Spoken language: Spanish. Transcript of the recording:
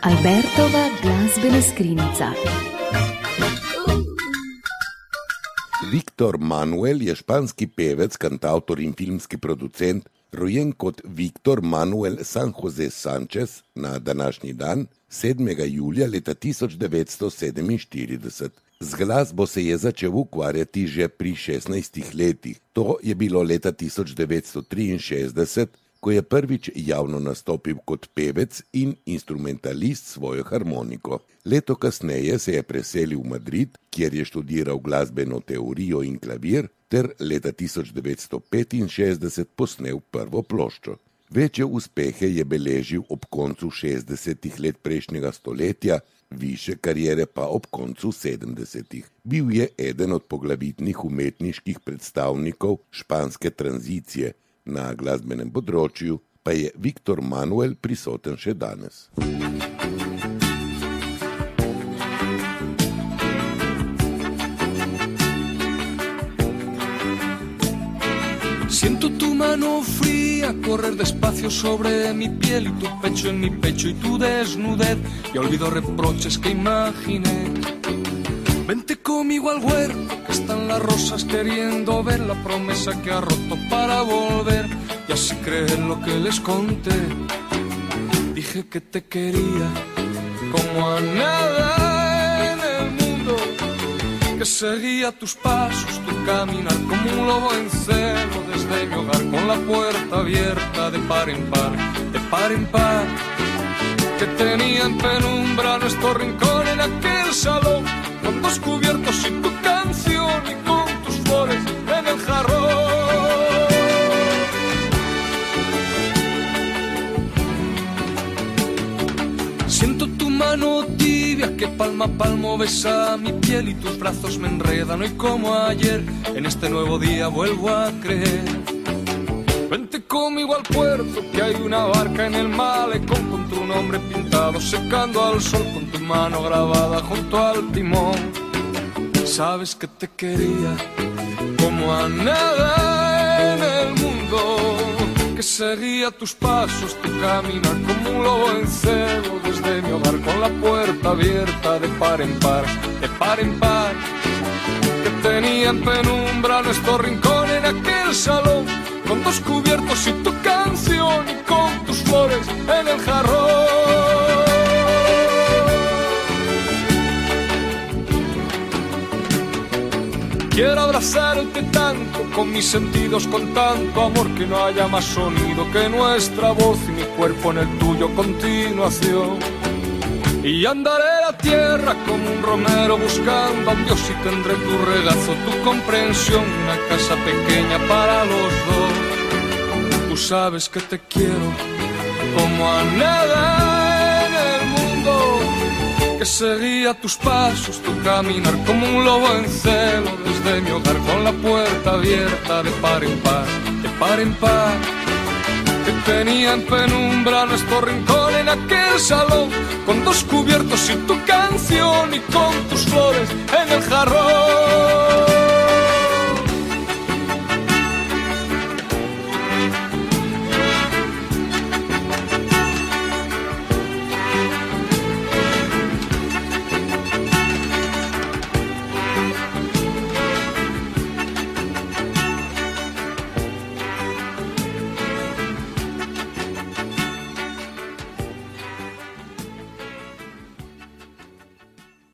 Albertova glazbena skrinjica. Víctor Manuel je španski pevec, kantautor in filmski producent, rojen kot Víctor Manuel San José Sánchez na današnji dan, 7. julija leta 1947. Z glasbo se je začel ukvarjati že pri 16 letih. To je bilo leta 1963, ko je prvič javno nastopil kot pevec in instrumentalist svojo harmoniko. Leto kasneje se je preselil v Madrid, kjer je študiral glasbeno teorijo in klavir, ter leta 1965 posnel prvo ploščo. Večje uspehe je beležil ob koncu 60 let prejšnjega stoletja, više kariere pa ob koncu 70. Bil je eden od poglavitnih umetniških predstavnikov španske tranzicije. Na glasbenem področju pa je Víctor Manuel prisoten še danes. Siento tu mano fría correr despacio sobre mi piel y tu pecho en mi pecho y tu desnudez. Y olvido reproches que imaginé. Vente conmigo al huerto, que están las rosas queriendo ver la promesa que ha roto para volver. Y así creen lo que les conté. Dije que te quería como a nada en el mundo, que seguía tus pasos, tu caminar como un lobo en celo desde mi hogar, con la puerta abierta de par en par, de par en par, que tenía en penumbra nuestro rincón en aquel salón, con dos cubiertos y tu canción y con tus flores en el jarrón. Siento tu mano tibia que palmo a palmo besa mi piel y tus brazos me enredan hoy como ayer. En este nuevo día vuelvo a creer. Vente conmigo al puerto, que hay una barca en el malecón con tu nombre pintado secando al sol, con tu mano grabada junto al timón. Sabes que te quería como a nada en el mundo, que seguía tus pasos, tu caminar como un lobo en celo desde mi hogar, con la puerta abierta de par en par, de par en par, que tenía en penumbra nuestro rincón en aquel salón, con dos cubiertos y tu canción y con tus flores en el jarrón. Quiero abrazarte tanto, con mis sentidos, con tanto amor, que no haya más sonido que nuestra voz y mi cuerpo en el tuyo, continuación. Y andaré la tierra como un romero buscando a un Dios y tendré tu regazo, tu comprensión, una casa pequeña para los dos. Tú sabes que te quiero como a nada en el mundo, que seguía tus pasos, tu caminar como un lobo en celo desde mi hogar, con la puerta abierta de par en par, de par en par, que tenía en penumbra nuestro rincón en aquel salón, con dos cubiertos y tu canción y con tus flores en el jarrón.